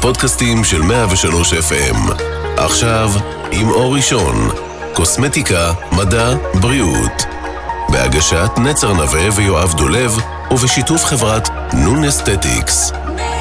הפודקאסטים של 103 FM. עכשיו, עם אור ראשון, קוסמטיקה, מדע, בריאות. בהגשת נצר נווה ויואב דולב, ובשיתוף חברת נון אסתטיקס.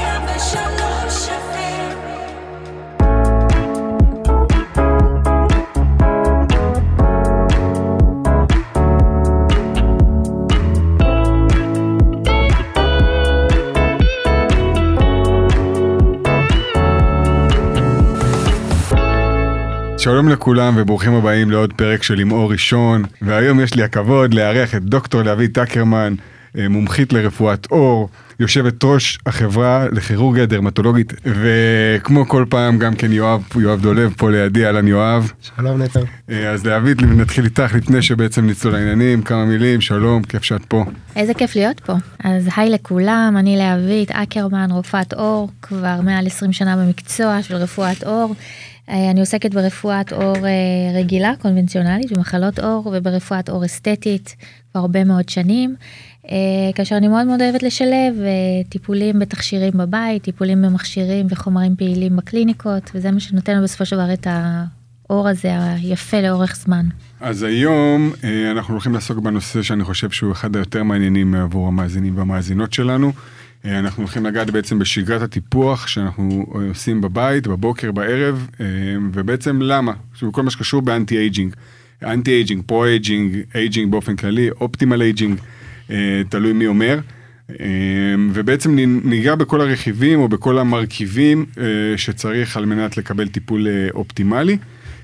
שלום לכולם וברוכים הבאים לעוד פרק של עם אור ראשון, והיום יש לי הכבוד לארח את דוקטור להביא טקרמן, מומחית לרפואת אור, יושבת ראש החברה לכירורגיה דרמטולוגית, וכמו כל פעם גם כן יואב דולב פה לידי. אהלן יואב. שלום נצר. אז להביא, נתחיל איתך לפני שבעצם נצלול לעניינים, כמה מילים. שלום, כיף שאת פה. איזה כיף להיות פה. אז היי לכולם, אני להביא טקרמן, רופאת אור, כבר מעל 20 שנה במקצוע של רפואת אור. אני עוסקת ברפואת אור רגילה, קונבנציונלית, במחלות אור, וברפואת אור אסתטית כבר הרבה מאוד שנים, כאשר אני מאוד מאוד אוהבת לשלב טיפולים בתכשירים בבית, טיפולים במכשירים וחומרים פעילים בקליניקות, וזה מה שנותן לנו בסופו של דבר את האור הזה היפה לאורך זמן. אז היום אנחנו הולכים לעסוק בנושא שאני חושב שהוא אחד היותר מעניינים עבור המאזינים והמאזינות שלנו. אנחנו הולכים לגעת בעצם בשגרת הטיפוח שאנחנו עושים בבית, בבוקר, בערב, ובעצם למה? כל מה שקשור באנטי-אייג'ינג, אנטי-אייג'ינג, פרו-אייג'ינג, אייג'ינג באופן כללי, אופטימל אייג'ינג, תלוי מי אומר, ובעצם ניגע בכל הרכיבים או בכל המרכיבים שצריך על מנת לקבל טיפול אופטימלי,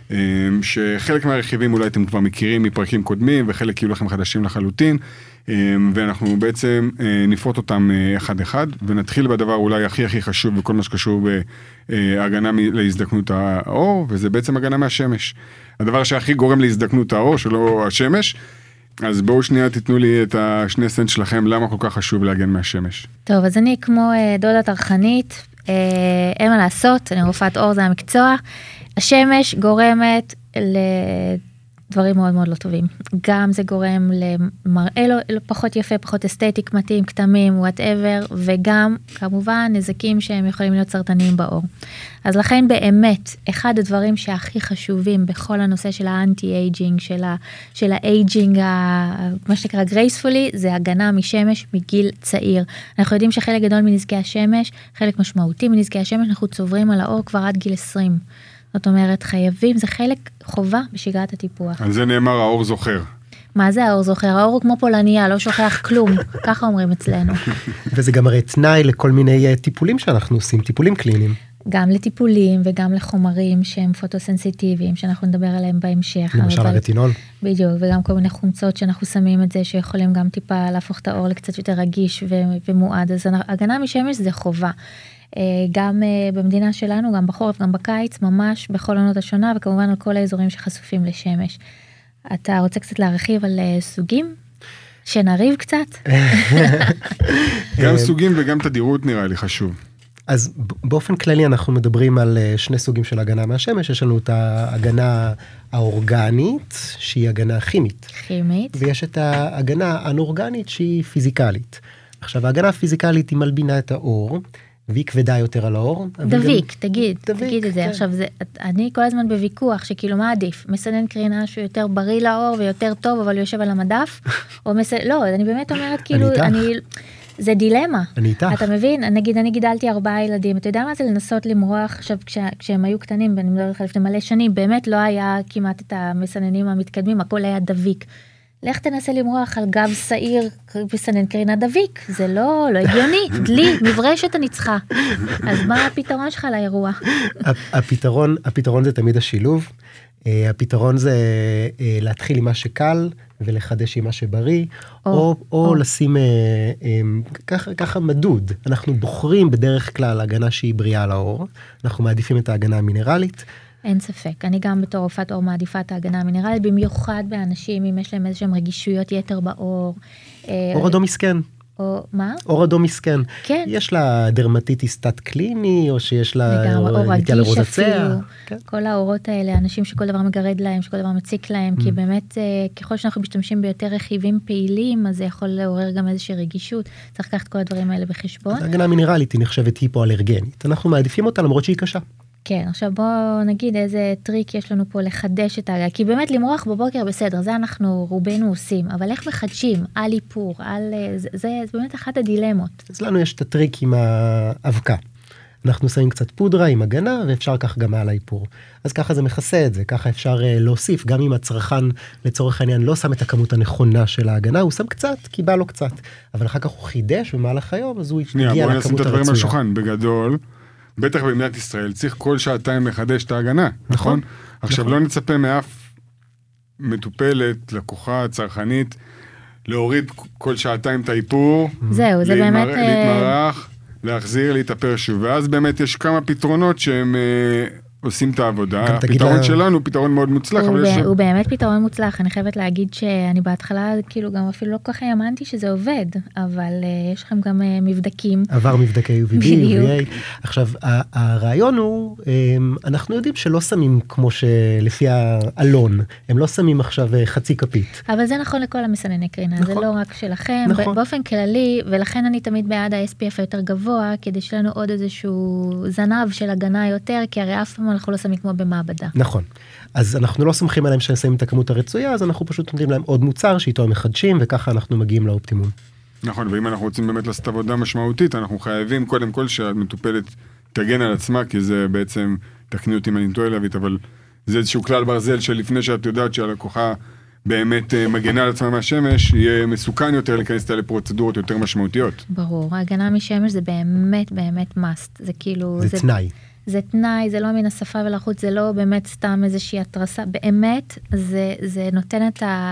שחלק מהרכיבים אולי אתם כבר מכירים מפרקים קודמים, וחלק יהיו לכם חדשים לחלוטין, ואנחנו בעצם נפרוט אותם אחד אחד, ונתחיל בדבר אולי הכי חשוב בכל מה שקשור בהגנה להזדקנות האור, וזה בעצם הגנה מהשמש. הדבר שהכי גורם להזדקנות האור, שלא השמש, אז בואו שנייה תיתנו לי את השני סנט שלכם, למה כל כך חשוב להגן מהשמש. טוב, אז אני כמו דודה טרחנית, אין מה לעשות, אני רופאת אור, זה המקצוע. השמש גורמת לדברים מאוד מאוד לא טובים. גם זה גורם למראה לא פחות יפה, פחות אסתטיק, מתאים, כתמים, whatever, וגם כמובן נזקים שהם יכולים להיות סרטניים באור. אז לכן באמת, אחד הדברים שהכי חשובים בכל הנושא של האנטי-אייג'ינג, של האייג'ינג, מה שנקרא gracefully, זה הגנה משמש מגיל צעיר. אנחנו יודעים שחלק גדול מנזקי השמש, חלק משמעותי מנזקי השמש, אנחנו צוברים על האור כבר עד גיל 20. זאת אומרת, חייבים, זה חלק חובה בשגרת הטיפוח. על זה נאמר, האור זוכר. מה זה האור זוכר? האור הוא כמו פולניה, לא שוכח כלום. ככה אומרים אצלנו. וזה גם הרי תנאי לכל מיני טיפולים שאנחנו עושים, טיפולים קליניים. גם לטיפולים וגם לחומרים שהם פוטוסנסיטיביים, שאנחנו נדבר עליהם בהמשך. למשל הרטינול. בדיוק, וגם כל מיני חומצות שאנחנו שמים את זה, שיכולים גם טיפה להפוך את האור לקצת יותר רגיש ומועד. אז הגנה משמש זה חובה. גם במדינה שלנו, גם בחורף, גם בקיץ, ממש בכל עונות השנה, וכמובן על כל האזורים שחשופים לשמש. אתה רוצה קצת להרחיב על סוגים? שנריב קצת? גם סוגים וגם תדירות נראה לי חשוב. אז באופן כללי אנחנו מדברים על שני סוגים של הגנה מהשמש. יש לנו את ההגנה האורגנית, שהיא הגנה כימית. כימית. ויש את ההגנה האנורגנית, שהיא פיזיקלית. עכשיו, ההגנה הפיזיקלית היא מלבינה את האור, והיא כבדה יותר על האור. דביק, תגיד את זה. עכשיו, אני כל הזמן בוויכוח, שכאילו מה עדיף? מסנן קרינה שהוא יותר בריא לאור ויותר טוב, אבל יושב על המדף? לא, אני באמת אומרת, כאילו, זה דילמה. אני איתך. אתה מבין? נגיד, אני גידלתי 4 ילדים. אתה יודע מה זה לנסות למרוח? עכשיו, כשהם היו קטנים, ואני מדבר לך לפני מלא שנים, באמת לא היה כמעט את המסננים המתקדמים, הכל היה דביק. לך תנסה למרוח על גב שעיר בסנן קרינה דביק, זה לא הגיוני, דלי, מברשת הנצחה. אז מה הפתרון שלך לאירוע? הפתרון זה תמיד השילוב, הפתרון זה להתחיל עם מה שקל, ולחדש עם מה שבריא, או לשים ככה מדוד. אנחנו בוחרים בדרך כלל הגנה שהיא בריאה על האור, אנחנו מעדיפים את ההגנה המינרלית, אין ספק, אני גם בתור רופאת אור מעדיפה את ההגנה המינרלית, במיוחד באנשים אם יש להם איזשהם רגישויות יתר באור. אור אדום מסכן. או מה? אור אדום מסכן. כן. יש לה דרמטיטיס תת קליני, או שיש לה אור רגיש אפילו. כן. כל האורות האלה, אנשים שכל דבר מגרד להם, שכל דבר מציק להם, כי באמת ככל שאנחנו משתמשים ביותר רכיבים פעילים, אז זה יכול לעורר גם איזושהי רגישות. צריך לקחת כל הדברים האלה בחשבון. ההגנה מינרלית היא נחשבת היפואלרגנית. אנחנו מעדיפים אותה למרות שהיא קשה. כן, עכשיו בואו נגיד איזה טריק יש לנו פה לחדש את ההגעה, כי באמת למרוח בבוקר בסדר, זה אנחנו רובנו עושים, אבל איך מחדשים על איפור, זה באמת אחת הדילמות. אז לנו יש את הטריק עם האבקה. אנחנו שמים קצת פודרה עם הגנה, ואפשר כך גם על האיפור. אז ככה זה מכסה את זה, ככה אפשר להוסיף, גם אם הצרכן לצורך העניין לא שם את הכמות הנכונה של ההגנה, הוא שם קצת, כי בא לו קצת. אבל אחר כך הוא חידש במהלך היום, אז הוא הגיע לכמות הרצויה. בואו נשים את הדברים על השולחן, בגדול. בטח במדינת ישראל צריך כל שעתיים לחדש את ההגנה, נכון? עכשיו לא נצפה מאף מטופלת, לקוחה, צרכנית, להוריד כל שעתיים את האיפור, זהו, זה באמת להתמרח, להחזיר, להתאפר שוב, ואז באמת יש כמה פתרונות שהם עושים את העבודה. הפתרון שלנו הוא פתרון מאוד מוצלח. הוא באמת פתרון מוצלח, אני חייבת להגיד שאני בהתחלה כאילו גם אפילו לא כל כך האמנתי שזה עובד, אבל יש לכם גם מבדקים. עבר מבדקי UVB, UVA. עכשיו, הרעיון הוא, אנחנו יודעים שלא שמים כמו שלפי האלון, הם לא שמים עכשיו חצי כפית. אבל זה נכון לכל המסנני קרינה, זה לא רק שלכם, באופן כללי, ולכן אני תמיד בעד ה-SPF היותר גבוה, כדי שלנו עוד איזשהו זנב של הגנה יותר, כי הרי אף פעם אנחנו לא שמים כמו במעבדה. נכון. אז אנחנו לא סומכים עליהם שנסיים את הכמות הרצויה, אז אנחנו פשוט נותנים להם עוד מוצר שאיתו הם מחדשים, וככה אנחנו מגיעים לאופטימום. נכון, ואם אנחנו רוצים באמת לעשות עבודה משמעותית, אנחנו חייבים קודם כל שהמטופלת תגן על עצמה, כי זה בעצם, תקני אותי אם אני טועה להביא, אבל זה איזשהו כלל ברזל שלפני שאת יודעת שהלקוחה באמת מגנה על עצמה מהשמש, יהיה מסוכן יותר להיכנס לפרוצדורות יותר משמעותיות. ברור, ההגנה משמש זה באמת באמת must, זה כאילו... זה תנאי. זה תנאי, זה לא מן השפה ולחוץ, זה לא באמת סתם איזושהי התרסה, באמת זה נותן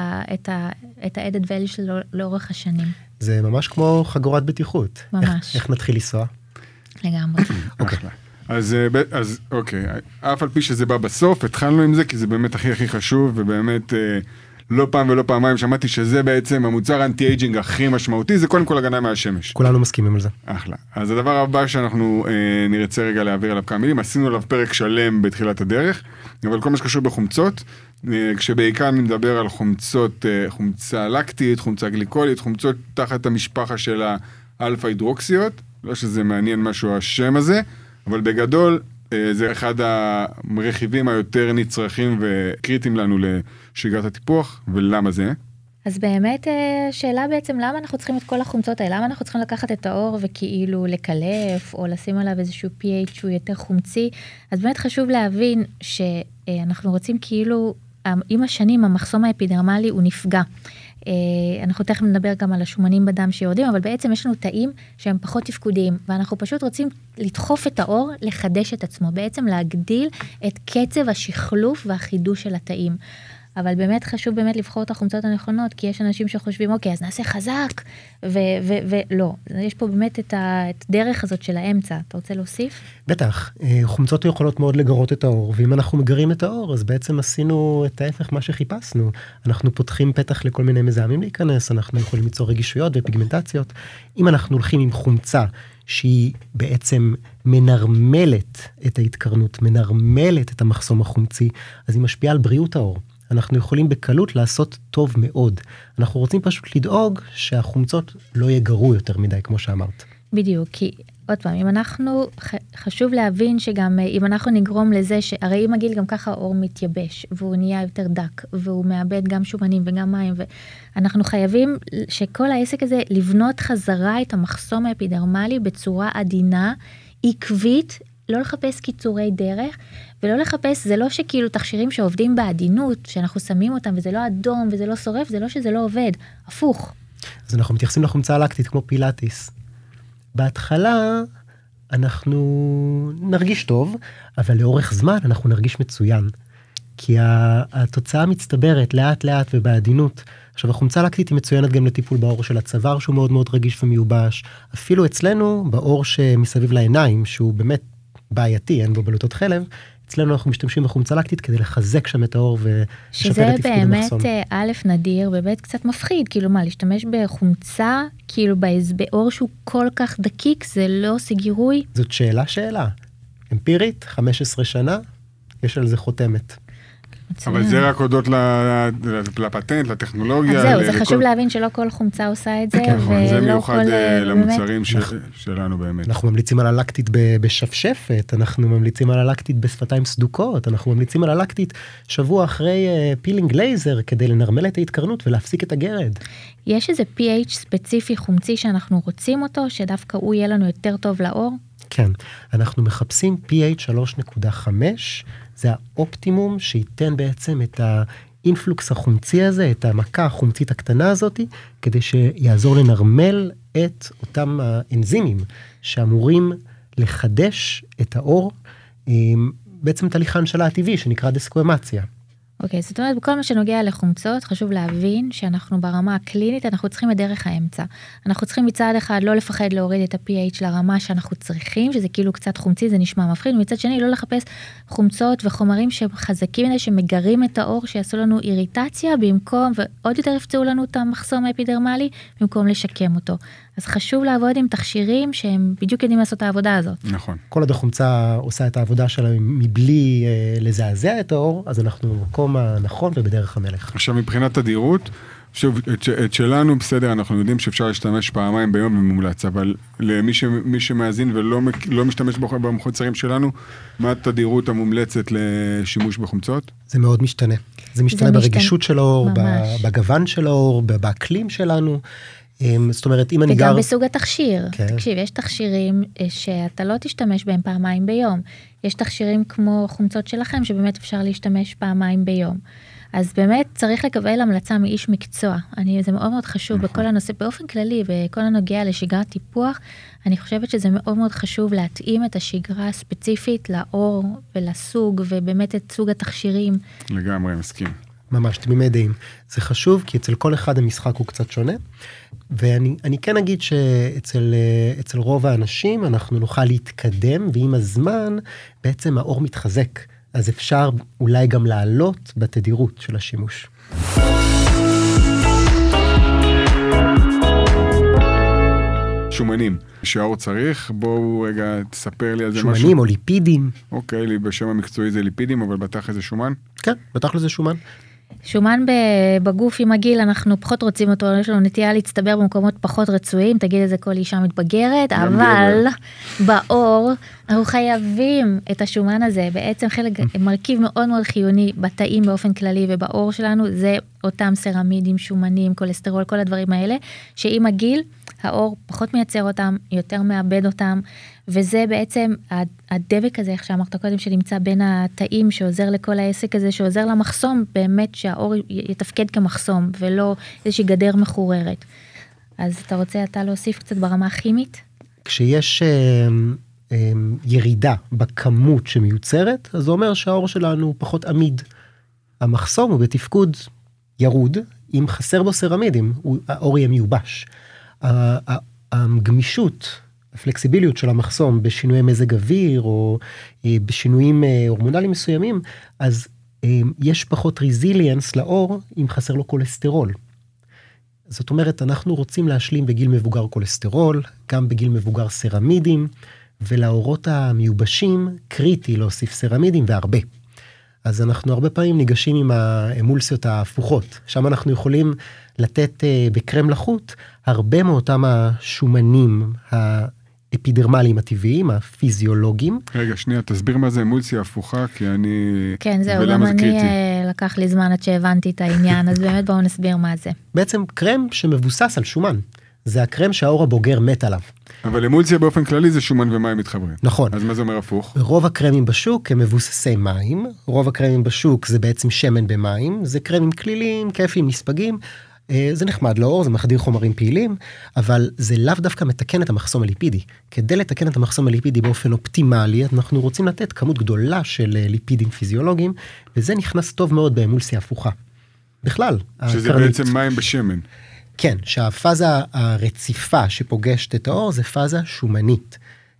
את ה-added value שלו לאורך השנים. זה ממש כמו חגורת בטיחות. ממש. איך נתחיל לנסוע? לגמרי. אוקיי. אז אוקיי, אף על פי שזה בא בסוף, התחלנו עם זה, כי זה באמת הכי חשוב, ובאמת לא פעם ולא פעמיים שמעתי שזה בעצם המוצר אנטי-אייג'ינג הכי משמעותי, זה קודם כל הגנה מהשמש. כולנו מסכימים על זה. אחלה. אז הדבר הבא שאנחנו נרצה רגע להעביר עליו כמה מילים, עשינו עליו פרק שלם בתחילת הדרך, אבל כל מה שקשור בחומצות, כשבעיקר אני מדבר על חומצות, חומצה לקטית, חומצה גליקולית, חומצות תחת המשפחה של האלפא הידרוקסיות, לא שזה מעניין משהו השם הזה, אבל בגדול זה אחד הרכיבים היותר נצרכים וקריטיים לנו לשגרת הטיפוח, ולמה זה? אז באמת שאלה בעצם למה אנחנו צריכים את כל החומצות האלה, למה אנחנו צריכים לקחת את האור וכאילו לקלף או לשים עליו איזשהו pH שהוא יותר חומצי, אז באמת חשוב להבין שאנחנו רוצים כאילו, עם השנים המחסום האפידרמלי הוא נפגע. אנחנו תכף נדבר גם על השומנים בדם שיורדים, אבל בעצם יש לנו תאים שהם פחות תפקודיים, ואנחנו פשוט רוצים לדחוף את האור, לחדש את עצמו, בעצם להגדיל את קצב השחלוף והחידוש של התאים. אבל באמת חשוב באמת לבחור את החומצות הנכונות, כי יש אנשים שחושבים, אוקיי, אז נעשה חזק, ולא. יש פה באמת את הדרך הזאת של האמצע. אתה רוצה להוסיף? בטח. חומצות יכולות מאוד לגרות את האור, ואם אנחנו מגרים את האור, אז בעצם עשינו את ההפך מה שחיפשנו. אנחנו פותחים פתח לכל מיני מזהמים להיכנס, אנחנו יכולים ליצור רגישויות ופיגמנטציות. אם אנחנו הולכים עם חומצה, שהיא בעצם מנרמלת את ההתקרנות, מנרמלת את המחסום החומצי, אז היא משפיעה על בריאות האור. אנחנו יכולים בקלות לעשות טוב מאוד. אנחנו רוצים פשוט לדאוג שהחומצות לא יגרו יותר מדי, כמו שאמרת. בדיוק, כי עוד פעם, אם אנחנו, חשוב להבין שגם אם אנחנו נגרום לזה, שהרי עם הגיל גם ככה האור מתייבש, והוא נהיה יותר דק, והוא מאבד גם שומנים וגם מים, ואנחנו חייבים שכל העסק הזה לבנות חזרה את המחסום האפידרמלי בצורה עדינה, עקבית, לא לחפש קיצורי דרך, ולא לחפש, זה לא שכאילו תכשירים שעובדים בעדינות, שאנחנו שמים אותם, וזה לא אדום, וזה לא שורף, זה לא שזה לא עובד, הפוך. אז אנחנו מתייחסים לחומצה הלקטית כמו פילאטיס. בהתחלה אנחנו נרגיש טוב, אבל לאורך זמן אנחנו נרגיש מצוין. כי התוצאה מצטברת לאט לאט ובעדינות. עכשיו החומצה הלקטית היא מצוינת גם לטיפול באור של הצוואר, שהוא מאוד מאוד רגיש ומיובש. אפילו אצלנו, באור שמסביב לעיניים, שהוא באמת בעייתי, אין בו בלוטות חלב, אצלנו אנחנו משתמשים בחומצה לקטית כדי לחזק שם את האור ולשפר שזה את תפקוד המחסום. באמת א' נדיר, וב' קצת מפחיד, כאילו מה, להשתמש בחומצה, כאילו באור שהוא כל כך דקיק, זה לא עושה גירוי? זאת שאלה. אמפירית, 15 שנה, יש על זה חותמת. אבל זה רק הודות לפטנט, לטכנולוגיה. אז זהו, זה חשוב להבין שלא כל חומצה עושה את זה, זה מיוחד למוצרים שלנו באמת. אנחנו ממליצים על הלקטית בשפשפת, אנחנו ממליצים על הלקטית בשפתיים סדוקות, אנחנו ממליצים על הלקטית שבוע אחרי פילינג לייזר, כדי לנרמל את ההתקרנות ולהפסיק את הגרד. יש איזה pH ספציפי חומצי שאנחנו רוצים אותו, שדווקא הוא יהיה לנו יותר טוב לאור? כן, אנחנו מחפשים pH 3.5, זה האופטימום שייתן בעצם את האינפלוקס החומצי הזה, את המכה החומצית הקטנה הזאת, כדי שיעזור לנרמל את אותם האנזימים שאמורים לחדש את האור, בעצם תהליך ההנשלה הטבעי שנקרא דסקואמציה. אוקיי, זאת אומרת, בכל מה שנוגע לחומצות, חשוב להבין שאנחנו ברמה הקלינית, אנחנו צריכים את דרך האמצע. אנחנו צריכים מצד אחד לא לפחד להוריד את ה-pH לרמה שאנחנו צריכים, שזה כאילו קצת חומצי, זה נשמע מפחיד, ומצד שני לא לחפש חומצות וחומרים שחזקים, שמגרים את האור, שיעשו לנו איריטציה במקום, ועוד יותר יפצעו לנו את המחסום האפידרמלי, במקום לשקם אותו. אז חשוב לעבוד עם תכשירים שהם בדיוק יודעים לעשות את העבודה הזאת. נכון. כל עוד החומצה עושה את העבודה שלה מבלי לזעזע את האור, אז אנחנו במקום הנכון ובדרך המלך. עכשיו מבחינת תדירות, שוב, את שלנו בסדר, אנחנו יודעים שאפשר להשתמש פעמיים ביום במומלץ, אבל למי שמאזין ולא משתמש במוצרים שלנו, מה התדירות המומלצת לשימוש בחומצות? זה מאוד משתנה. זה משתנה ברגישות של האור, בגוון של האור, באקלים שלנו. זאת אומרת, אם אני גר... וגם בסוג התכשיר. תקשיב, יש תכשירים שאתה לא תשתמש בהם פעמיים ביום. יש תכשירים כמו חומצות שלכם, שבאמת אפשר להשתמש פעמיים ביום. אז באמת צריך לקבל המלצה מאיש מקצוע. זה מאוד מאוד חשוב בכל הנושא, באופן כללי, בכל הנוגע לשגרת טיפוח, אני חושבת שזה מאוד מאוד חשוב להתאים את השגרה הספציפית לאור ולסוג, ובאמת את סוג התכשירים. לגמרי, מסכים. ממש, תמימי דעים. זה חשוב, כי אצל כל אחד המשחק הוא קצת שונה, ואני כן אגיד שאצל רוב האנשים אנחנו נוכל להתקדם, ועם הזמן בעצם האור מתחזק, אז אפשר אולי גם לעלות בתדירות של השימוש. שומנים, שהאור צריך, בואו רגע תספר לי על זה שומנים משהו. שומנים או ליפידים. אוקיי, בשם המקצועי זה ליפידים, אבל בטח איזה שומן? כן, בטח לזה שומן. שומן בגוף עם הגיל, אנחנו פחות רוצים אותו, יש לנו נטייה להצטבר במקומות פחות רצויים, תגיד את זה כל אישה מתבגרת, אבל באור אנחנו חייבים את השומן הזה, בעצם מרכיב מאוד מאוד חיוני בתאים באופן כללי ובאור שלנו, זה אותם סרמידים, שומנים, כולסטרול, כל הדברים האלה, שעם הגיל האור פחות מייצר אותם, יותר מאבד אותם, וזה בעצם הדבק הזה, איך שאמרת קודם, שנמצא בין התאים, שעוזר לכל העסק הזה, שעוזר למחסום, באמת שהאור יתפקד כמחסום, ולא איזושהי גדר מחוררת. אז אתה רוצה להוסיף קצת ברמה הכימית? כשיש ירידה בכמות שמיוצרת, אז זה אומר שהאור שלנו פחות עמיד. המחסום הוא בתפקוד ירוד, אם חסר בו סרמידים, האור יהיה מיובש. הגמישות, הפלקסיביליות של המחסום בשינויי מזג אוויר, או בשינויים הורמונליים מסוימים, אז יש פחות ריזיליאנס לאור, אם חסר לו כולסטרול. זאת אומרת, אנחנו רוצים להשלים בגיל מבוגר כולסטרול, גם בגיל מבוגר סרמידים, ולאורות המיובשים קריטי להוסיף סרמידים והרבה. אז אנחנו הרבה פעמים ניגשים עם האמולסיות ההפוכות, שם אנחנו יכולים לתת בקרם לחוט הרבה מאותם השומנים האפידרמליים הטבעיים, הפיזיולוגיים. רגע, שנייה, תסביר מה זה אמולסיה הפוכה, כי אני... כן, זהו, גם אני לקח לי זמן עד שהבנתי את העניין, אז באמת בואו נסביר מה זה. בעצם קרם שמבוסס על שומן, זה הקרם שהאור הבוגר מת עליו. אבל אמולסיה באופן כללי זה שומן ומים מתחברים. נכון. אז מה זה אומר הפוך? רוב הקרמים בשוק הם מבוססי מים, רוב הקרמים בשוק זה בעצם שמן במים, זה קרמים כלילים, כיפים, נספגים, זה נחמד לאור, זה מחדיר חומרים פעילים, אבל זה לאו דווקא מתקן את המחסום הליפידי. כדי לתקן את המחסום הליפידי באופן אופטימלי, אנחנו רוצים לתת כמות גדולה של ליפידים פיזיולוגיים, וזה נכנס טוב מאוד באמולסיה הפוכה. בכלל. שזה בעצם מים בשמן. כן, שהפאזה הרציפה שפוגשת את האור זה פאזה שומנית.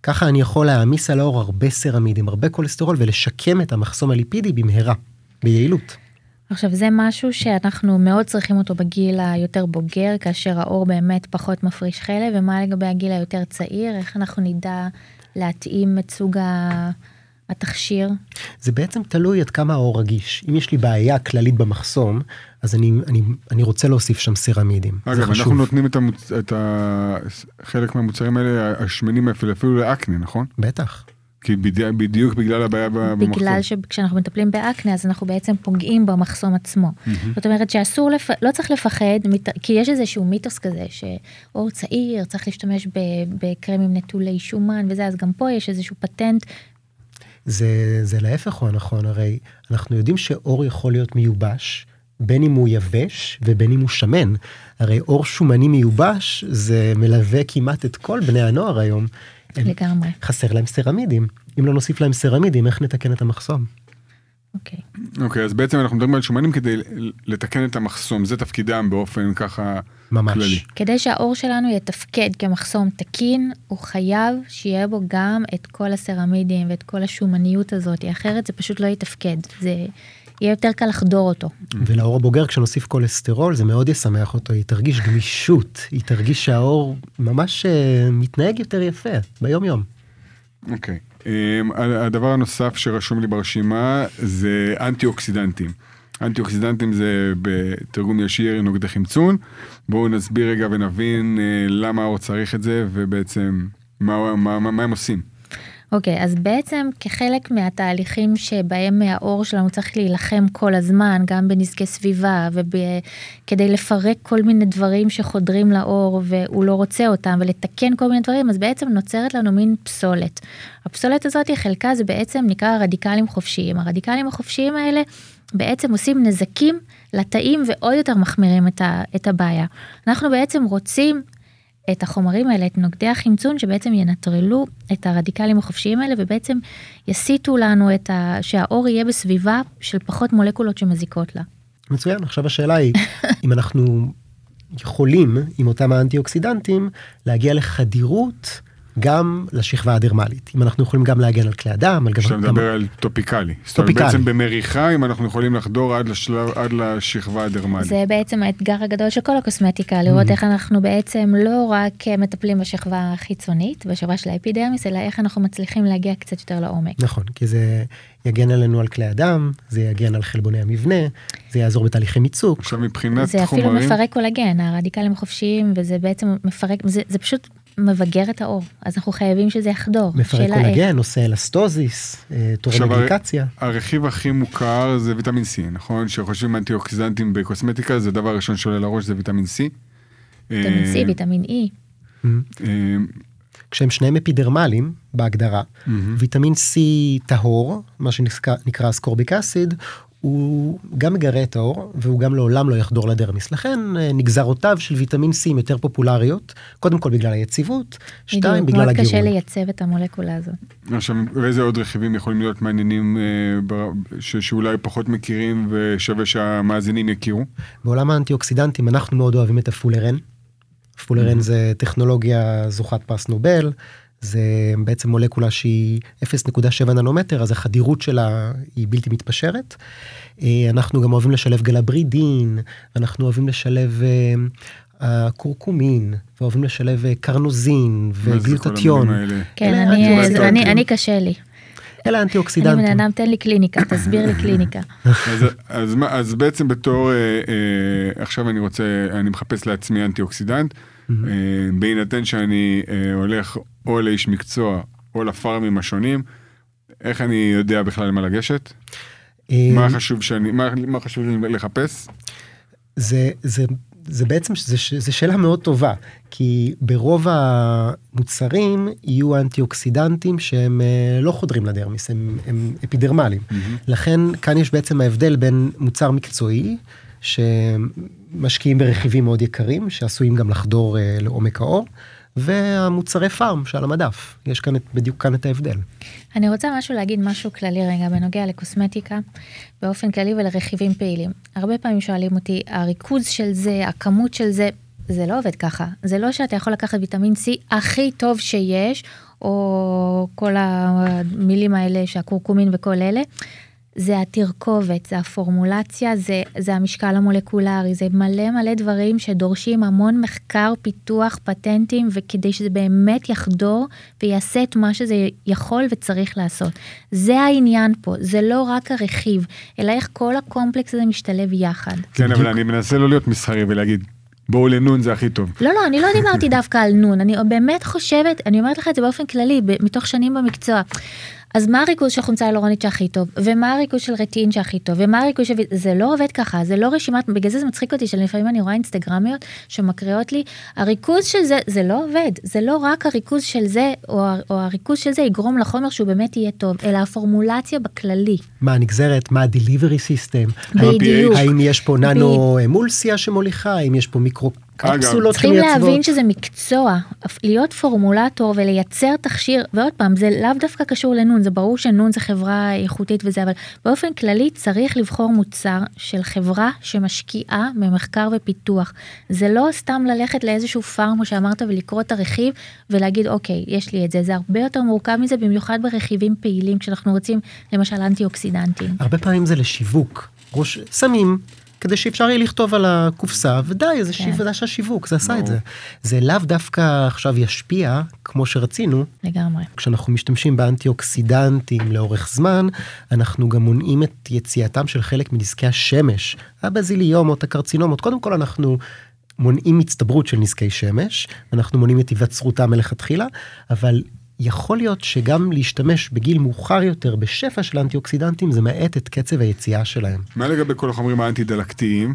ככה אני יכול להעמיס על האור הרבה סרמידים, הרבה כולסטרול, ולשקם את המחסום הליפידי במהרה, ביעילות. עכשיו זה משהו שאנחנו מאוד צריכים אותו בגיל היותר בוגר, כאשר האור באמת פחות מפריש חלב, ומה לגבי הגיל היותר צעיר, איך אנחנו נדע להתאים את סוג התכשיר? זה בעצם תלוי עד כמה האור רגיש. אם יש לי בעיה כללית במחסום, אז אני רוצה להוסיף שם סרמידים. אגב, אנחנו נותנים את חלק מהמוצרים האלה, השמנים אפילו לאקנה, נכון? בטח. כי בדיוק בגלל הבעיה במחסום. בגלל שכשאנחנו מטפלים באקנה, אז אנחנו בעצם פוגעים במחסום עצמו. זאת אומרת שאסור, לא צריך לפחד, כי יש איזשהו מיתוס כזה, שאור צעיר צריך להשתמש בקרמים נטולי שומן וזה, אז גם פה יש איזשהו פטנט. זה להפך הוא הנכון, הרי אנחנו יודעים שאור יכול להיות מיובש, בין אם הוא יבש ובין אם הוא שמן. הרי אור שומני מיובש זה מלווה כמעט את כל בני הנוער היום. לגמרי. חסר להם סרמידים. אם לא נוסיף להם סרמידים, איך נתקן את המחסום? אוקיי, אז בעצם אנחנו מדברים על שומנים כדי לתקן את המחסום. זה תפקידם באופן ככה ממש. כללי. כדי שהאור שלנו יתפקד כמחסום תקין, הוא חייב שיהיה בו גם את כל הסרמידים ואת כל השומניות הזאת. אחרת זה פשוט לא יתפקד. זה יהיה יותר קל לחדור אותו. ולאור הבוגר, כשנוסיף כולסטרול, זה מאוד ישמח אותו, היא תרגיש גמישות, היא תרגיש שהאור ממש מתנהג יותר יפה, ביום יום. אוקיי. הדבר הנוסף שרשום לי ברשימה, זה אנטי-אוקסידנטים. אנטי-אוקסידנטים זה בתרגום ישיר נוגדי חמצון. בואו נסביר רגע ונבין למה האור צריך את זה, ובעצם מה הם עושים. אוקיי, אז בעצם כחלק מהתהליכים שבהם האור שלנו צריך להילחם כל הזמן, גם בנזקי סביבה, וכדי לפרק כל מיני דברים שחודרים לאור, והוא לא רוצה אותם, ולתקן כל מיני דברים, אז בעצם נוצרת לנו מין פסולת. הפסולת הזאת, חלקה זה בעצם נקרא רדיקלים חופשיים. הרדיקלים החופשיים האלה בעצם עושים נזקים לתאים, ועוד יותר מחמירים את הבעיה. אנחנו בעצם רוצים את החומרים האלה, את נוגדי החמצון, שבעצם ינטרלו את הרדיקלים החופשיים האלה, ובעצם יסיטו לנו שהאור יהיה בסביבה של פחות מולקולות שמזיקות לה. מצוין, עכשיו השאלה היא, אם אנחנו יכולים, עם אותם האנטי-אוקסידנטים, להגיע לחדירות גם לשכבה הדרמלית. אם אנחנו יכולים גם להגן על כלי אדם, שאתה מדבר על טופיקלי. טופיקלי. בעצם במריחה, אם אנחנו יכולים לחדור עד לשכבה הדרמלית. זה בעצם האתגר הגדול של כל הקוסמטיקה, לראות איך אנחנו בעצם לא רק מטפלים בשכבה החיצונית, בשכבה של האפידרמיס, אלא איך אנחנו מצליחים להגיע קצת יותר לעומק. נכון, כי זה יגן עלינו על כלי אדם, זה יגן על חלבוני המבנה, זה יעזור בתהליכי מיצוק. עכשיו מבחינת זה אפילו מפרק קולגן, הרדיקלים החופשיים, וזה בעצם מפרק, זה פשוט מבגר את האור, אז אנחנו חייבים שזה יחדור. מפרק קולגן, עושה אלסטוזיס, תורם אינדיקציה. הרכיב הכי מוכר זה ויטמין C, נכון? שחושבים אנטי-אוקסידנטים בקוסמטיקה, זה הדבר הראשון שעולה לראש, זה ויטמין C. ויטמין C, ויטמין E. כשהם שניהם אפידרמליים בהגדרה, ויטמין C טהור, מה שנקרא אסקורביק אסיד, הוא גם מגרה את האור, והוא גם לעולם לא יחדור לדרמיס. לכן נגזרותיו של ויטמין C יותר פופולריות, קודם כל בגלל היציבות, שתיים בגלל הגירוי. מאוד קשה לייצב את המולקולה הזאת. עכשיו, ואיזה עוד רכיבים יכולים להיות מעניינים שאולי פחות מכירים ושווה שהמאזינים יכירו? בעולם האנטי-אוקסידנטים אנחנו מאוד אוהבים את הפולרן. פולרן זה טכנולוגיה זוכת פרס נובל, זה בעצם מולקולה שהיא 0.7 ננומטר, אז החדירות שלה היא בלתי מתפשרת. אנחנו גם אוהבים לשלב גלברידין, אנחנו אוהבים לשלב קורקומין, ואוהבים לשלב קרנוזין וגלוטטיון. כן, אני קשה לי. אלה אנטי-אוקסידנטים. אני מנהדם, תן לי קליניקה, תסביר לי קליניקה. אז בעצם בתור, עכשיו אני מחפש לעצמי אנטי-אוקסידנט, בהינתן שאני הולך או לאיש מקצוע או לפארמים השונים, איך אני יודע בכלל מה לגשת? מה חשוב לי לחפש? זה בעצם, זה שאלה מאוד טובה, כי ברוב המוצרים יהיו אנטי-אוקסידנטים שהם לא חודרים לדרמיס, הם אפידרמליים. לכן כאן יש בעצם ההבדל בין מוצר מקצועי, שמשקיעים ברכיבים מאוד יקרים, שעשויים גם לחדור לעומק האור, והמוצרי פארם שעל המדף. יש כאן בדיוק כאן את ההבדל. אני רוצה להגיד משהו כללי רגע, בנוגע לקוסמטיקה, באופן כללי ולרכיבים פעילים. הרבה פעמים שואלים אותי, הריכוז של זה, הכמות של זה, זה לא עובד ככה. זה לא שאתה יכול לקחת ויטמין C הכי טוב שיש, או כל המילים האלה שהקורקומין וכל אלה, זה התרכובת, זה הפורמולציה, זה המשקל המולקולרי, זה מלא דברים שדורשים המון מחקר, פיתוח, פטנטים, וכדי שזה באמת יחדור ויעשה את מה שזה יכול וצריך לעשות. זה העניין פה, זה לא רק הרכיב, אלא איך כל הקומפלקס הזה משתלב יחד. כן, אבל אני מנסה לא להיות מסחרי ולהגיד, בואו לנון זה הכי טוב. לא, אני לא דיברתי דווקא על נון, אני באמת חושבת, אני אומרת לך את זה באופן כללי, מתוך שנים במקצוע, אז מה הריכוז של חומצה הילורונית שהכי טוב, ומה הריכוז של רטין שהכי טוב, ומה הריכוז זה לא עובד ככה, זה לא רשימת, בגלל זה מצחיק אותי, שלפעמים אני רואה אינסטגרמיות שמקריאות לי, הריכוז של זה לא עובד, זה לא רק הריכוז של זה, או הריכוז של זה יגרום לחומר שהוא באמת יהיה טוב, אלא הפורמולציה בכללי. מה הנגזרת, מה ה-delivery system, האם יש פה ננו אמולסיה שמוליכה, האם יש פה קפסולות צריכים להבין שזה מקצוע, להיות פורמולטור ולייצר תכשיר, ועוד פעם, זה לאו דווקא קשור לנון, זה ברור שנון זה חברה איכותית וזה, אבל באופן כללי צריך לבחור מוצר של חברה שמשקיעה במחקר ופיתוח. זה לא סתם ללכת לאיזשהו פארמו שאמרת ולקרוא את הרכיב ולהגיד, אוקיי, יש לי את זה. זה הרבה יותר מורכב מזה, במיוחד ברכיבים פעילים, כשאנחנו רוצים למשל אנטי-אוקסידנטים. הרבה פעמים זה לשיווק, שמים כדי שאפשר יהיה לכתוב על הקופסה, ודי, זה שהשיווק, זה עשה את זה. זה לאו דווקא עכשיו ישפיע, כמו שרצינו. לגמרי. כשאנחנו משתמשים באנטי-אוקסידנטים לאורך זמן, אנחנו גם מונעים את יציאתם של חלק מנזקי השמש, הבזיליומות, הקרצינומות. קודם כל אנחנו מונעים הצטברות של נזקי שמש, אנחנו מונעים את היווצרותם מלכתחילה, אבל יכול להיות שגם להשתמש בגיל מאוחר יותר בשפע של אנטי-אוקסידנטים, זה מעט את קצב היציאה שלהם. מה לגבי כל החומרים האנטי-דלקתיים?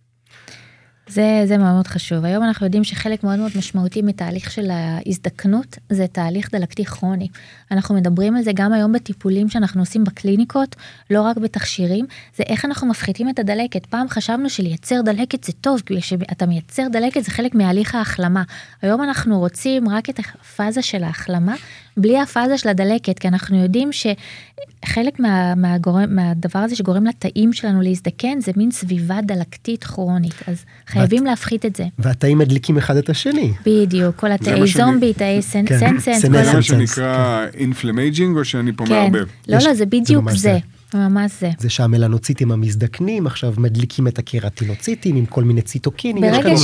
זה מאוד חשוב. היום אנחנו יודעים שחלק מאוד מאוד משמעותי מתהליך של ההזדקנות, זה תהליך דלקתי כרוני. אנחנו מדברים על זה גם היום בטיפולים שאנחנו עושים בקליניקות, לא רק בתכשירים, זה איך אנחנו מפחיתים את הדלקת. פעם חשבנו שלייצר דלקת זה טוב, כי כשאתה מייצר דלקת זה חלק מהליך ההחלמה. היום אנחנו רוצים רק את הפאזה של ההחלמה, בלי הפאזה של הדלקת, כי אנחנו יודעים שחלק מהדבר הזה שגורם לתאים שלנו להזדקן, זה מין סביבה דלקתית כרונית, אז חייבים להפחית את זה. והתאים מדליקים אחד את השני. בדיוק, כל התאי זומבי, תאי סנסנס. זה מה שנקרא אינפלמייג'ינג, או שאני פה מערבב? לא, זה בדיוק זה. ממש זה. זה שהמלנוציטים המזדקנים עכשיו מדליקים את הקרטינוציטים עם כל מיני ציטוקינים.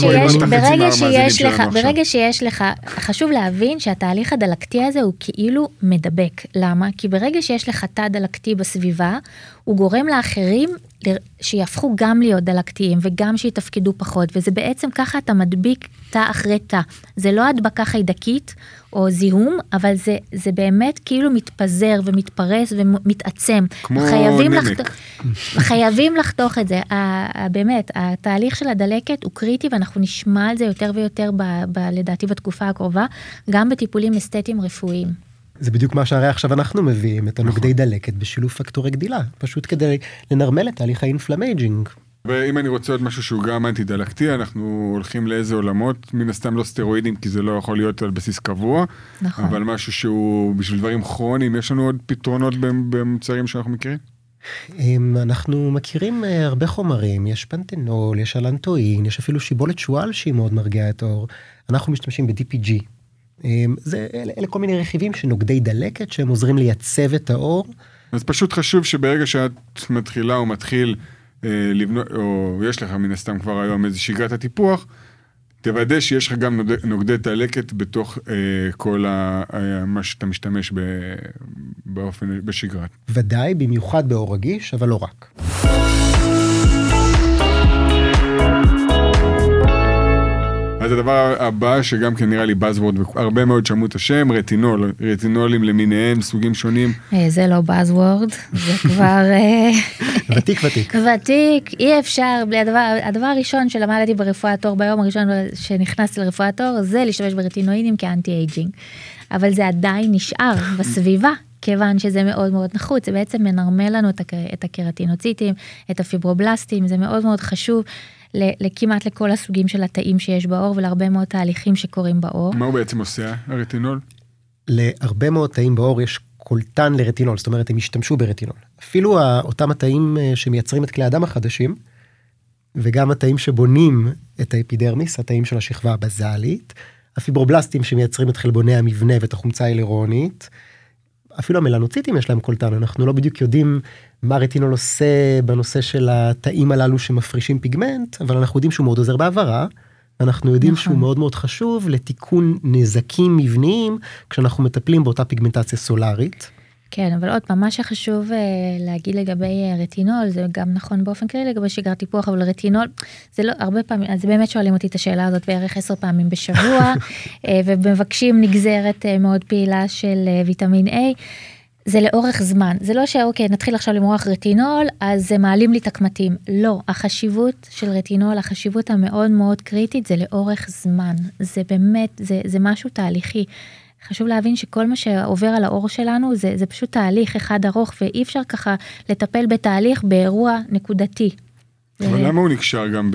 ברגע שיש לך, חשוב להבין שהתהליך הדלקתי הזה הוא כאילו מדבק. למה? כי ברגע שיש לך תא דלקתי בסביבה, הוא גורם לאחרים שיהפכו גם להיות דלקתיים וגם שיתפקדו פחות, וזה בעצם ככה אתה מדביק תא אחרי תא. זה לא הדבקה חיידקית או זיהום, אבל זה באמת כאילו מתפזר ומתפרס ומתעצם. כמו נמק. חייבים לחתוך את זה. באמת, התהליך של הדלקת הוא קריטי, ואנחנו נשמע על זה יותר ויותר לדעתי בתקופה הקרובה, גם בטיפולים אסתטיים רפואיים. זה בדיוק מה שהרי עכשיו אנחנו מביאים, את הנוגדי דלקת בשילוב פקטורי גדילה, פשוט כדי לנרמל את תהליך האינפלמייג'ינג. ואם אני רוצה עוד משהו שהוא גם אנטי-דלקתי, אנחנו הולכים לאיזה עולמות, מן הסתם לא סטרואידים, כי זה לא יכול להיות על בסיס קבוע, נכון. אבל משהו שהוא בשביל דברים כרוניים, יש לנו עוד פתרונות במוצרים שאנחנו מכירים? אנחנו מכירים הרבה חומרים, יש פנטנול, יש אלנטואין, יש אפילו שיבולת שועל שהיא מאוד מרגיעה את האור, אנחנו משתמשים ב-DPG, אלה כל מיני רכיבים שנוגדי דלקת שהם עוזרים לייצב את האור. אז פשוט חשוב שברגע שאת מתחילה או מתחיל לבנות, או יש לך מן הסתם כבר היום איזו שגרת הטיפוח, תוודא שיש לך גם נוגדי דלקת בתוך כל מה שאתה משתמש באופן בשגרת. ודאי, במיוחד באור רגיש, אבל לא רק. אז הדבר הבא שגם כן נראה לי Buzzword, והרבה מאוד שמעו את השם, רטינולים למיניהם, סוגים שונים. זה לא Buzzword, זה כבר... ותיק. אי אפשר, הדבר הראשון שלמדתי ברפואת עור, ביום הראשון שנכנסתי לרפואת עור, זה להשתמש ברטינואידים כאנטי-אייג'ינג. אבל זה עדיין נשאר בסביבה, כיוון שזה מאוד מאוד נחוץ, זה בעצם מנרמל לנו את הקרטינוציטים, את הפיברובלסטים, זה מאוד מאוד חשוב, לכמעט לכל הסוגים של התאים שיש באור, ולהרבה מאוד תהליכים שקורים באור. מה הוא בעצם עושה, הרטינול? להרבה מאוד תאים באור יש קולטן לרטינול, זאת אומרת, הם השתמשו ברטינול. אפילו אותם התאים שמייצרים את כלי הדם החדשים, וגם התאים שבונים את האפידרמיס, התאים של השכבה הבזלית, הפיברובלסטים שמייצרים את חלבוני המבנה ואת החומצה ההיאלורונית, אפילו המלנוציטים יש להם קולטן, אנחנו לא בדיוק יודעים מה רטינול עושה בנושא של התאים הללו שמפרישים פיגמנט, אבל אנחנו יודעים שהוא מאוד עוזר בעברה, אנחנו יודעים שהוא מאוד מאוד חשוב לתיקון נזקים מבניים, כשאנחנו מטפלים באותה פיגמנטציה סולארית. כן, אבל עוד פעם, מה שחשוב להגיד לגבי רטינול, זה גם נכון באופן כללי לגבי שגרת טיפוח, אבל רטינול, זה לא, הרבה פעמים, אז באמת שואלים אותי את השאלה הזאת בערך 10 פעמים בשבוע, ומבקשים נגזרת מאוד פעילה של ויטמין A, זה לאורך זמן, זה לא שאוקיי, נתחיל עכשיו למרוח רטינול, אז זה מעלים לי את הקמטים, לא, החשיבות של רטינול, החשיבות המאוד מאוד קריטית, זה לאורך זמן, זה באמת, זה משהו תהליכי, חשוב להבין שכל מה שעובר על האור שלנו, זה פשוט תהליך אחד ארוך, ואי אפשר ככה לטפל בתהליך באירוע נקודתי. אבל למה הוא נקשר גם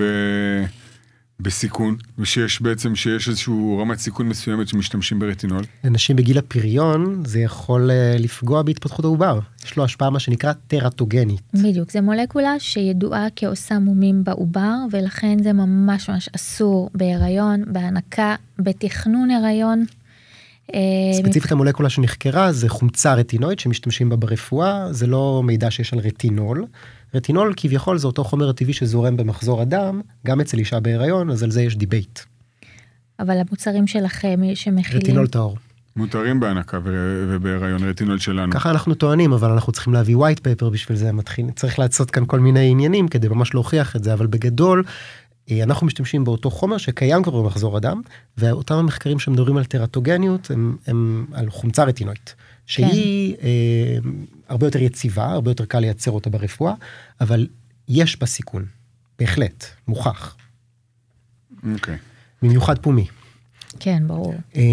בסיכון, ושיש בעצם, שיש איזשהו רמת סיכון מסוימת שמשתמשים ברטינול? לנשים בגיל הפריון, זה יכול לפגוע בהתפתחות העובר. יש לו השפעה מה שנקרא טרטוגנית. בדיוק, זה מולקולה שידועה כעושה מומים בעובר, ולכן זה ממש ממש אסור בהיריון, בהנקה, בתכנון הריון. ספציפית המולקולה שנחקרה זה חומצה רטינואית שמשתמשים בה ברפואה, זה לא מידע שיש על רטינול. רטינול כביכול זה אותו חומר הטבעי שזורם במחזור הדם, גם אצל אישה בהיריון, אז על זה יש דיבייט. אבל המוצרים שלכם שמכילים... רטינול טהור. מותרים בהנקה ובהיריון, רטינול שלנו. ככה אנחנו טוענים, אבל אנחנו צריכים להביא white paper בשביל זה, צריך לעשות כאן כל מיני עניינים כדי ממש להוכיח את זה, אבל בגדול... אנחנו משתמשים באותו חומר שקיים כבר במחזור הדם, ואותם המחקרים שמדברים על טרטוגניות, הם על חומצה רטינואית, שהיא הרבה יותר יציבה, הרבה יותר קל לייצר אותה ברפואה, אבל יש בה סיכון, בהחלט, מוכח. אוקיי. במיוחד פומי. כן, ברור.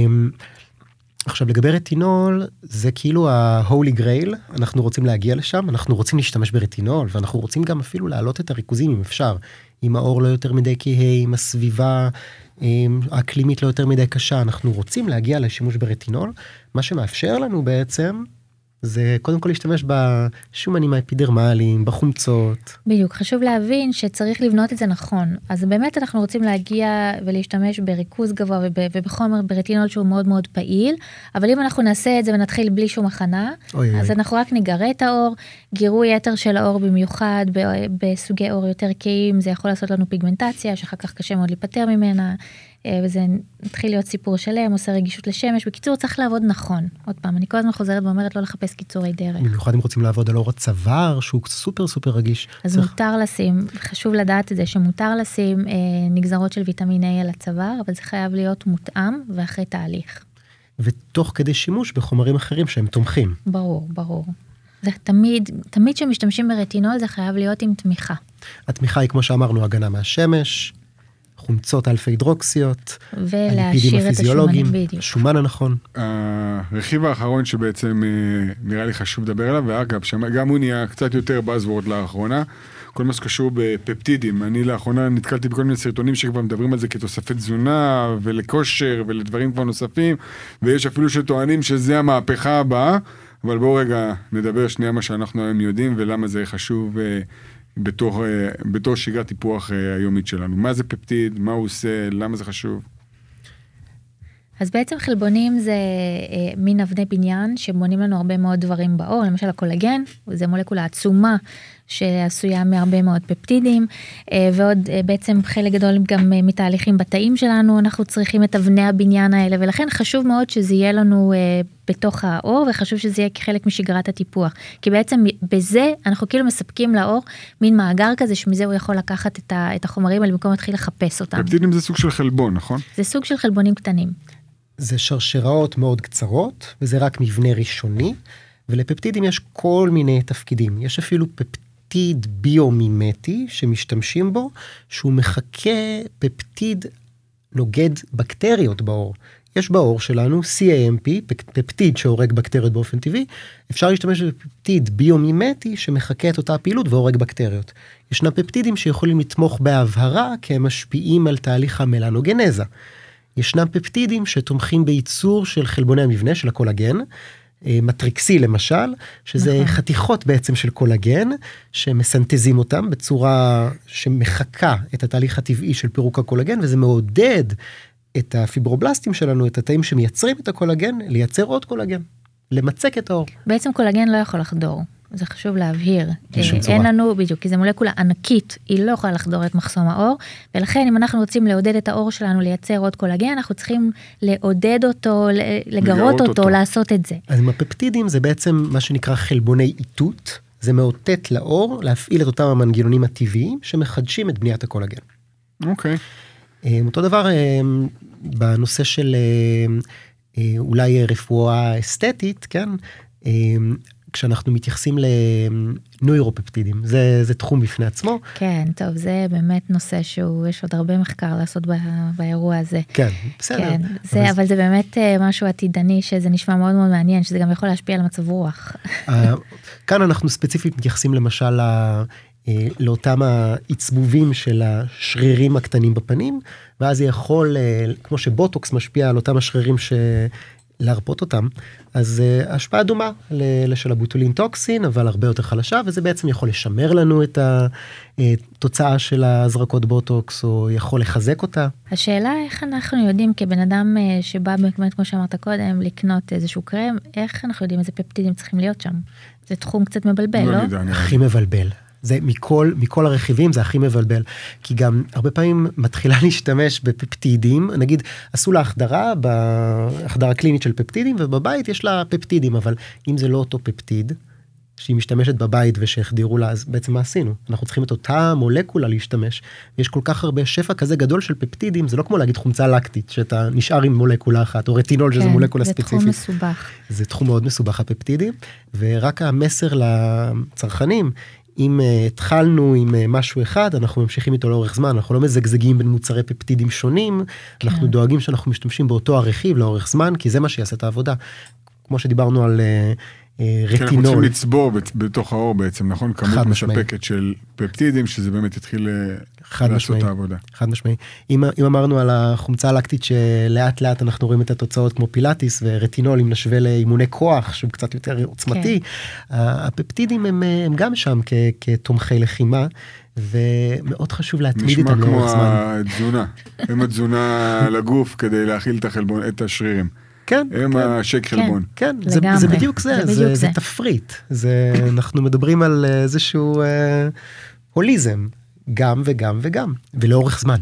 עכשיו, לגבי רטינול, זה כאילו ה-Holy Grail, אנחנו רוצים להגיע לשם, אנחנו רוצים להשתמש ברטינול, ואנחנו רוצים גם אפילו להעלות את הריכוזים, אם אפשר, אם האור לא יותר מדי כהה, אם הסביבה האקלימית לא יותר מדי קשה, אנחנו רוצים להגיע לשימוש ברטינול, מה שמאפשר לנו בעצם, זה קודם כל להשתמש בשומנים האפידרמליים, בחומצות. בדיוק, חשוב להבין שצריך לבנות את זה נכון. אז באמת אנחנו רוצים להגיע ולהשתמש בריכוז גבוה ובחומר ברטינול שהוא מאוד מאוד פעיל, אבל אם אנחנו נעשה את זה ונתחיל בלי שום הכנה, אז אנחנו רק נגרה את האור, גירוי יתר של האור במיוחד, בסוגי אור יותר קיים, זה יכול לעשות לנו פיגמנטציה, שאחר כך קשה מאוד להיפטר ממנה, וזה מתחיל להיות סיפור שלם, עושה רגישות לשמש. בקיצור, צריך לעבוד נכון. עוד פעם, אני כל הזמן חוזרת ואומרת לא לחפש קיצורי דרך. במיוחד אם רוצים לעבוד על אור הצוואר, שהוא סופר סופר רגיש. אז מותר לשים, חשוב לדעת את זה, שמותר לשים נגזרות של ויטמין A על הצוואר, אבל זה חייב להיות מותאם ואחרי תהליך. ותוך כדי שימוש בחומרים אחרים שהם תומכים. ברור, ברור. זה תמיד שמשתמשים ברטינול, זה חייב להיות עם תמיכה. התמיכה היא, כמו שאמרנו, הגנה מהשמש, חומצות אלפא הידרוקסיות, ולהשאיר את השומנים בדיוק. שומן הנכון. הרכיב האחרון שבעצם נראה לי חשוב לדבר עליו, ואגב, גם הוא נהיה קצת יותר buzzword לאחרונה, כל מה שקשור בפפטידים. אני לאחרונה נתקלתי בכל מיני סרטונים שכבר מדברים על זה כתוספי תזונה, ולכושר, ולדברים כבר נוספים, ויש אפילו שטוענים שזה המהפכה הבאה, אבל בואו רגע נדבר שנייה מה שאנחנו היום יודעים, ולמה זה חשוב בתור שגרת טיפוח היומית שלנו. מה זה פפטיד, מה הוא עושה, למה זה חשוב? אז בעצם חלבונים זה מין אבני בניין שבונים לנו הרבה מאוד דברים בעור, למשל הקולגן, זה מולקולה עצומה שעשויה מהרבה מאוד פפטידים, ועוד בעצם חלק גדול גם מתהליכים בתאים שלנו, אנחנו צריכים את אבני הבניין האלה, ולכן חשוב מאוד שזה יהיה לנו בתוך האור, וחשוב שזה יהיה כחלק משגרת הטיפוח, כי בעצם בזה אנחנו כאילו מספקים לאור מין מאגר כזה, שמזה הוא יכול לקחת את החומרים האלה, במקום להתחיל לחפש אותם. פפטידים זה סוג של חלבון, נכון? זה סוג של חלבונים קטנים. זה שרשראות מאוד קצרות, וזה רק מבנה ראשוני, ולפפטידים יש כל מיני תפקידים. יש אפילו פפטיד ביומימטי שמשתמשים בו, שהוא מחכה פפטיד נוגד בקטריות בעור. יש בעור שלנו CAMP, פפטיד שהורג בקטריות באופן טבעי, אפשר להשתמש בפפטיד ביומימטי שמחכה את אותה הפעילות והורג בקטריות. ישנם פפטידים שיכולים לתמוך בהבהרה, כי הם משפיעים על תהליך המלנוגנזה. ישנם פפטידים שתומכים בייצור של חלבוני המבנה של הקולגן, מטריקסי למשל, שזה חתיכות בעצם של קולגן, שמסנטזים אותם בצורה שמחכה את התהליך הטבעי של פירוק הקולגן, וזה מעודד את הפיברובלסטים שלנו, את התאים שמייצרים את הקולגן, לייצר עוד קולגן, למצק את האור. בעצם קולגן לא יכול לחדור. זה חשוב להבהיר. בשום צורה. אין לנו, בדיוק, כי זו מולקולה ענקית, היא לא יכולה לחדור את מחסום האור, ולכן אם אנחנו רוצים לעודד את האור שלנו לייצר עוד קולגן, אנחנו צריכים לעודד אותו, לגרות אותו, לעשות את זה. אז עם הפפטידים זה בעצם מה שנקרא חלבוני איתות, זה מאותת לאור להפעיל את אותם המנגנונים הטבעיים שמחדשים את בניית הקולגן. אוקיי. אותו דבר בנושא של אולי רפואה אסתטית, כן? כשאנחנו מתייחסים לנוירופפטידים, זה תחום בפני עצמו. כן, טוב, זה באמת נושא יש עוד הרבה מחקר לעשות באירוע הזה. כן, בסדר. כן, אבל זה באמת משהו עתידני, שזה נשמע מאוד מאוד מעניין, שזה גם יכול להשפיע על מצב רוח. כאן אנחנו ספציפית מתייחסים למשל לאותם העצבובים של השרירים הקטנים בפנים, ואז זה יכול, כמו שבוטוקס משפיע על אותם השרירים להרפות אותם, אז השפעה דומה של הבוטולין טוקסין, אבל הרבה יותר חלשה, וזה בעצם יכול לשמר לנו את התוצאה של הזרקות בוטוקס, או יכול לחזק אותה. השאלה איך אנחנו יודעים כבן אדם שבא, באמת כמו שאמרת קודם, לקנות איזשהו קרם, איך אנחנו יודעים איזה פפטידים צריכים להיות שם? זה תחום קצת מבלבל, לא? הכי מבלבל. זה מכל הרכיבים זה הכי מבלבל, כי גם הרבה פעמים מתחילה להשתמש בפפטידים, נגיד עשו לה החדרה קלינית של פפטידים, ובבית יש לה פפטידים, אבל אם זה לא אותו פפטיד, שהיא משתמשת בבית ושהחדירו לה, אז בעצם מה עשינו? אנחנו צריכים את אותה מולקולה להשתמש, ויש כל כך הרבה שפע כזה גדול של פפטידים, זה לא כמו להגיד חומצה לקטית, שאתה נשאר עם מולקולה אחת, או רטינול שזה מולקולה ספציפית. זה תחום מסובך. זה תחום מאוד מסובך הפפטידים, ורק המסר לצרכנים, אם התחלנו עם משהו אחד, אנחנו ממשיכים איתו לאורך זמן, אנחנו לא מזגזגים בין מוצרי פפטידים שונים, אנחנו דואגים שאנחנו משתמשים באותו הרכיב לאורך זמן, כי זה מה שיעשה את העבודה. כמו שדיברנו על רטינול. אנחנו צריכים לצבור בתוך האור בעצם, נכון? כמות משפקת של פפטידים, שזה באמת יתחיל לעשות את העבודה. חד משמעי. אם אמרנו על החומצה הלקטית שלאט לאט אנחנו רואים את התוצאות כמו פילאטיס ורטינול, אם נשווה לאימוני כוח שהוא קצת יותר עוצמתי, הפפטידים הם גם שם כתומכי לחימה, ומאוד חשוב להתמיד איתם לאורך זמן. נשמע כמו התזונה, הם התזונה לגוף כדי להכיל את השרירים. כן, הם השק חלבון. כן, זה בדיוק זה תפריט. אנחנו מדברים על איזשהו הוליזם, גם וגם וגם, ולאורך זמן.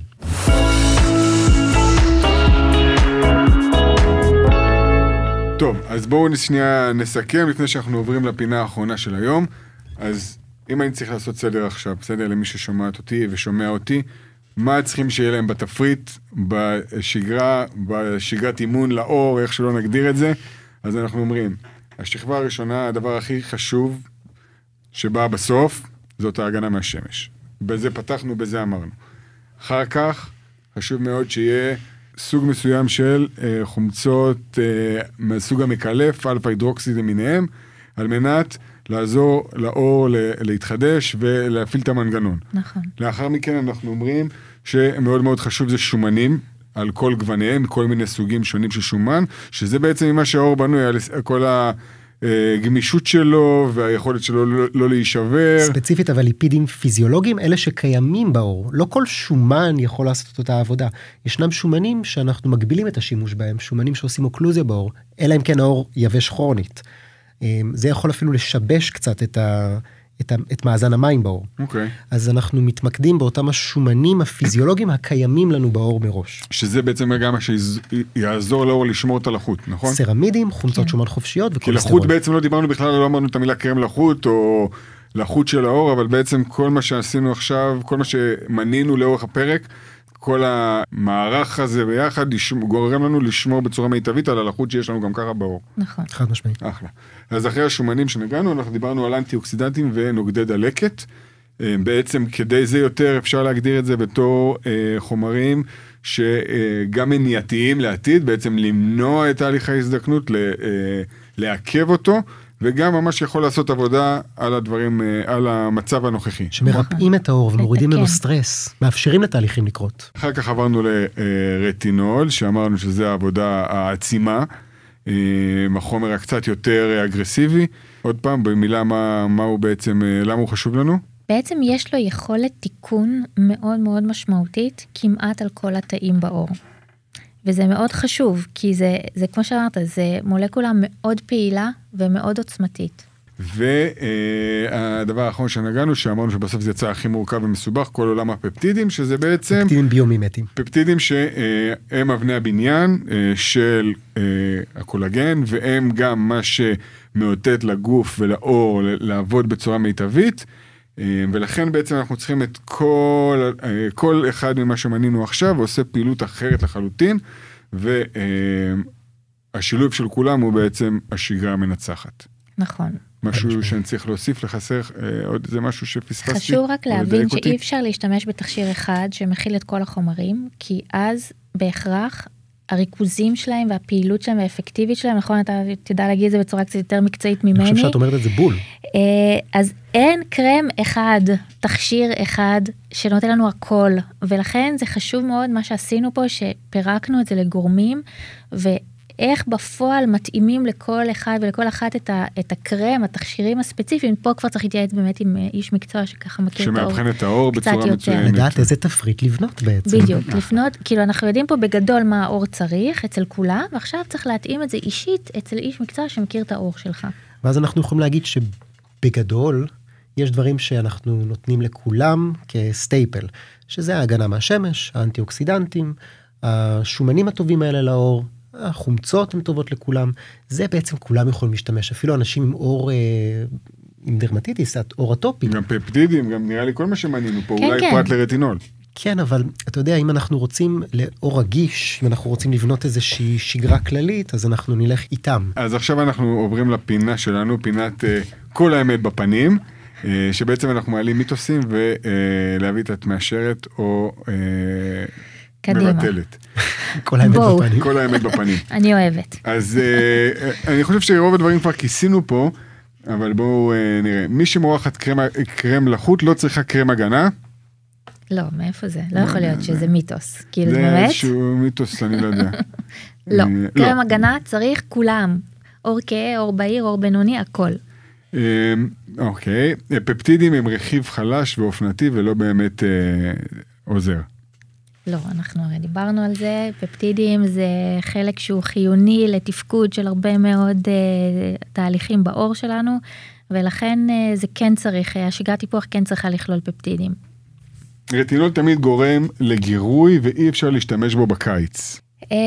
טוב, אז בואו שנייה נסכם לפני שאנחנו עוברים לפינה האחרונה של היום. אז אם אני צריך לעשות סדר עכשיו, סדר למי ששומעת אותי ושומע אותי, מה צריכים שיהיה להם בתפריט, בשגרת אימון לאור, איך שלא נגדיר את זה. אז אנחנו אומרים, השכבה הראשונה, הדבר הכי חשוב שבא בסוף, זאת ההגנה מהשמש. בזה פתחנו, בזה אמרנו. אחר כך, חשוב מאוד שיהיה סוג מסוים של חומצות מהסוג המקלף, אלפא הידרוקסיד למיניהם, על מנת לעזור לאור להתחדש ולהפעיל את המנגנון. נכון. לאחר מכן אנחנו אומרים שמאוד מאוד חשוב זה שומנים, על כל גווניהם, כל מיני סוגים שונים של שומן, שזה בעצם ממה שהאור בנוי, על כל הגמישות שלו והיכולת שלו לא להישבר. ספציפית, אבל ליפידים פיזיולוגיים, אלה שקיימים באור. לא כל שומן יכול לעשות את אותה עבודה. ישנם שומנים שאנחנו מגבילים את השימוש בהם, שומנים שעושים אוקלוזיה באור, אלא אם כן האור יבש כרונית. זה יכול אפילו לשבש קצת את מאזן המים באור. אוקיי. אז אנחנו מתמקדים באותם השומנים הפיזיולוגיים הקיימים לנו באור מראש. שזה בעצם גם מה שיעזור לאור לשמור את הלחות, נכון? סרמידים, חומצות שומן חופשיות וכולסטרול. כי לחות בעצם לא דיברנו בכלל, לא אמרנו את המילה קרם לחות או לחות של האור, אבל בעצם כל מה שעשינו עכשיו, כל מה שמנינו לאורך הפרק, כל המערך הזה ביחד גורם לנו לשמור בצורה מיטבית על הלחות שיש לנו גם ככה באור. נכון. חד משמעית. אחלה. אז אחרי השומנים שנגענו, אנחנו דיברנו על אנטי-אוקסידנטים ונוגדי דלקת. בעצם כדי זה יותר אפשר להגדיר את זה בתור חומרים שגם מניעתיים לעתיד, בעצם למנוע את תהליך ההזדקנות, לעכב אותו, וגם ממש יכול לעשות עבודה על הדברים, על המצב הנוכחי. שמרפאים את האור ומורידים לנו סטרס, מאפשרים לתהליכים לקרות. אחר כך עברנו לרטינול, שאמרנו שזה העבודה העצימה, החומר הקצת יותר אגרסיבי. עוד פעם, במילה מה הוא בעצם, למה הוא חשוב לנו? בעצם יש לו יכולת תיקון מאוד מאוד משמעותית, כמעט על כל התאים באור. וזה מאוד חשוב, כי זה כמו שאמרת, זה מולקולה מאוד פעילה ומאוד עוצמתית. והדבר האחרון שנגענו, שאמרנו שבסוף זה יצא הכי מורכב ומסובך, כל עולם הפפטידים, שזה בעצם... פפטידים ביומימטיים. פפטידים שהם אבני הבניין של הקולגן, והם גם מה שמאותת לגוף ולאור לעבוד בצורה מיטבית, ולכן בעצם אנחנו צריכים את כל אחד ממה שמנינו עכשיו, ועושה פעילות אחרת לחלוטין, והשילוב של כולם הוא בעצם השגרה המנצחת. נכון. משהו שאני צריך להוסיף, לחסר, עוד זה משהו שפספסתי. חשוב רק להבין שאי אפשר להשתמש בתכשיר אחד שמכיל את כל החומרים, כי אז בהכרח הריכוזים שלהם והפעילות שלהם והאפקטיבית שלהם, נכון, אתה תדע להגיד את זה בצורה קצת יותר מקצועית ממני. אני חושב שאת אומרת את זה בול. אז אין קרם אחד, תכשיר אחד, שנותן לנו הכל, ולכן זה חשוב מאוד מה שעשינו פה, שפירקנו את זה לגורמים, איך בפועל מתאימים לכל אחד ולכל אחת את הקרם, התכשירים הספציפיים, פה כבר צריך להתייעץ באמת עם איש מקצוע שככה מכיר את האור. שמאבחן את האור בצורה מצוינת. לדעת איזה תפריט לבנות בעצם. בדיוק, לפנות, כאילו אנחנו יודעים פה בגדול מה האור צריך אצל כולם, ועכשיו צריך להתאים את זה אישית אצל איש מקצוע שמכיר את האור שלך. ואז אנחנו יכולים להגיד שבגדול, יש דברים שאנחנו נותנים לכולם כסטייפל, שזה ההגנה מהשמש, האנטי-אוקסידנטים, השומנים הטובים האלה לאור, החומצות הן טובות לכולם, זה בעצם כולם יכולים להשתמש, אפילו אנשים עם אור, עם דרמטיטיס, אור אטופי. גם פפטידים, גם נראה לי כל מה שמנינו פה, אולי פרט לרטינול. כן, אבל אתה יודע, אם אנחנו רוצים לאור רגיש, אם אנחנו רוצים לבנות איזושהי שגרה כללית, אז אנחנו נלך איתם. אז עכשיו אנחנו עוברים לפינה שלנו, פינת כל האמת בפנים, שבעצם אנחנו מעלים מיתוסים ולהביא את מאשרת או מבטלת. כל האמת בפנים. כל האמת בפנים. אני אוהבת. אז אני חושב שרוב הדברים כבר כיסינו פה, אבל בואו נראה. מי שמורחת קרם לחוט לא צריכה קרם הגנה. לא, מאיפה זה? לא יכול להיות שזה מיתוס. כאילו זה באמת? זה איזשהו מיתוס, אני לא יודע. לא, קרם הגנה צריך כולם. אור כהה, אור בהיר, אור בינוני, הכל. אוקיי. פפטידים הם רכיב חלש ואופנתי ולא באמת עוזר. לא, אנחנו הרי דיברנו על זה, פפטידים זה חלק שהוא חיוני לתפקוד של הרבה מאוד תהליכים באור שלנו, ולכן זה כן צריך, השגרת טיפוח כן צריכה לכלול פפטידים. רטינול תמיד גורם לגירוי ואי אפשר להשתמש בו בקיץ.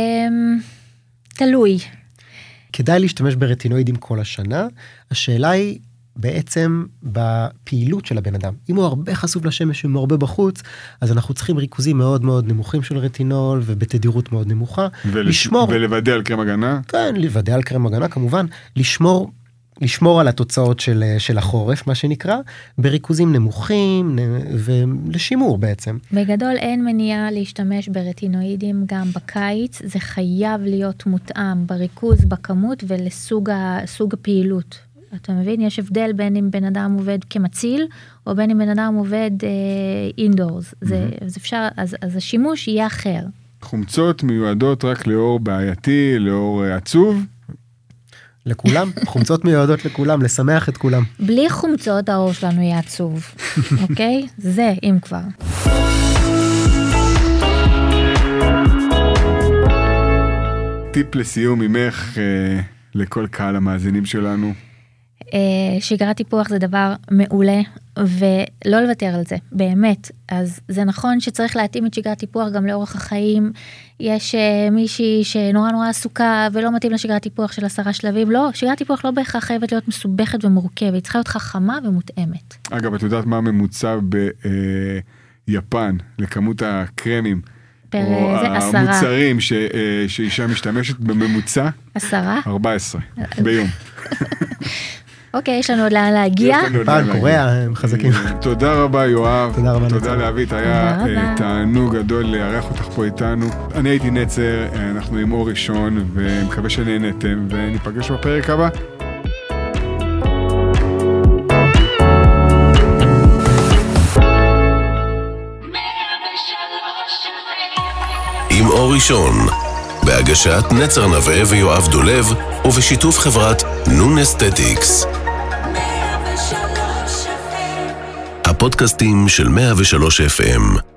תלוי. כדאי להשתמש ברטינואידים כל השנה, השאלה היא בעצם בפעילות של הבן אדם. אם הוא הרבה חשוף לשמש, אם הוא הרבה בחוץ, אז אנחנו צריכים ריכוזים מאוד מאוד נמוכים של רטינול, ובתדירות מאוד נמוכה. ולוודא על קרם הגנה? כן, לוודא על קרם הגנה, כמובן. לשמור על התוצאות של החורף, מה שנקרא, בריכוזים נמוכים, ולשימור בעצם. בגדול אין מניעה להשתמש ברטינואידים גם בקיץ, זה חייב להיות מותאם בריכוז, בכמות ולסוג הפעילות. אתה מבין? יש הבדל בין אם בן אדם עובד כמציל, או בין אם בן אדם עובד אינדורס. אז אפשר, אז השימוש יהיה אחר. חומצות מיועדות רק לאור בעייתי, לאור עצוב? לכולם, חומצות מיועדות לכולם, לשמח את כולם. בלי חומצות האור שלנו יהיה עצוב, אוקיי? זה אם כבר. טיפ לסיום ממך לכל קהל המאזינים שלנו. שגרת טיפוח זה דבר מעולה, ולא לוותר על זה, באמת. אז זה נכון שצריך להתאים את שגרת טיפוח גם לאורך החיים. יש מישהי שנורא נורא עסוקה ולא מתאים לשגרת טיפוח של 10 שלבים. לא, שגרת טיפוח לא בהכרח חייבת להיות מסובכת ומורכבת, היא צריכה להיות חכמה ומותאמת. אגב, את יודעת מה הממוצע ביפן לכמות הקרמים? או המוצרים שאישה משתמשת בממוצע? 10? 14 ביום. אוקיי, יש לנו עוד לאן להגיע. פעם קוריאה, הם חזקים. תודה רבה יואב. תודה רבה. תודה לאבית, היה תענוג גדול לארח אותך פה איתנו. אני הייתי נצר, אנחנו עם אור ראשון, ומקווה שנהנתם, וניפגש בפרק הבא. עם אור ראשון, בהגשת נצר נווה ויואב דולב, ובשיתוף חברת נון אסתטיקס. הפודקאסטים של 103 FM.